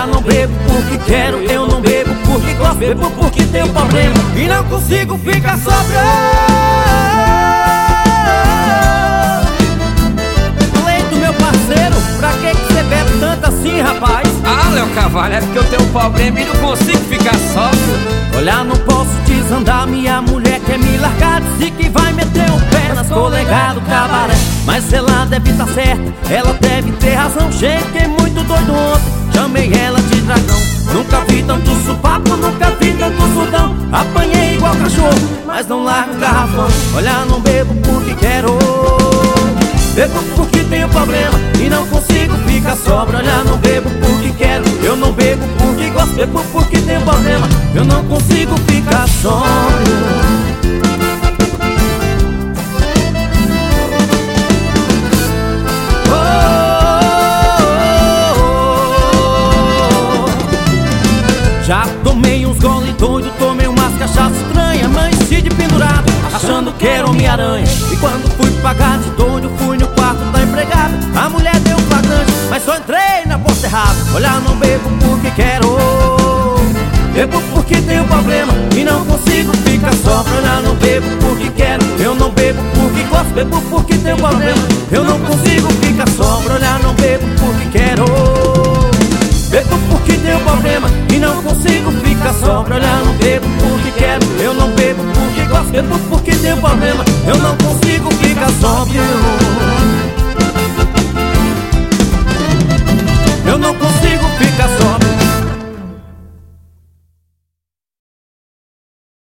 não bebo porque quero, eu não bebo porque gosto, bebo porque tenho problema e não consigo ficar sóbrio. Leito, meu parceiro, pra que você bebe tanto assim, rapaz? Ah, Léo Carvalho, é porque eu tenho um problema e não consigo ficar sóbrio. Olha, não posso desandar, minha mulher quer me largar, disse que vai meter o pé nas colegas do cabaré. Mas ela deve estar certa, ela deve ter razão. Cheguei muito doido ontem, chamei ela de dragão. Nunca vi tanto supapo, nunca vi tanto sudão. Apanhei igual cachorro, mas não largo o garrafão. Olha, não bebo porque quero, bebo porque tenho problema e não consigo ficar sóbrio. Olha, não bebo porque quero, eu não bebo porque gosto, bebo porque tenho problema, eu não consigo ficar sóbrio. Já tomei uns gole doido, tomei umas cachaças estranhas, amanheci de pendurado, achando que era Homem-Aranha. E quando fui pagar de doido, fui no quarto da empregada. A mulher deu um flagrante, mas só entrei na porta errada. Olha, não bebo porque quero, bebo porque tenho problema e não consigo ficar sóbrio. Olha, não bebo porque quero, eu não bebo porque gosto, bebo porque tenho problema, eu não consigo ficar sóbrio. Olha, não bebo porque quero, bebo porque tenho problema e não consigo ficar sóbrio. Olha, não bebo porque quero, eu não bebo porque gosto, bebo porque tenho problema, eu não consigo ficar sóbrio. Eu não consigo ficar sóbrio.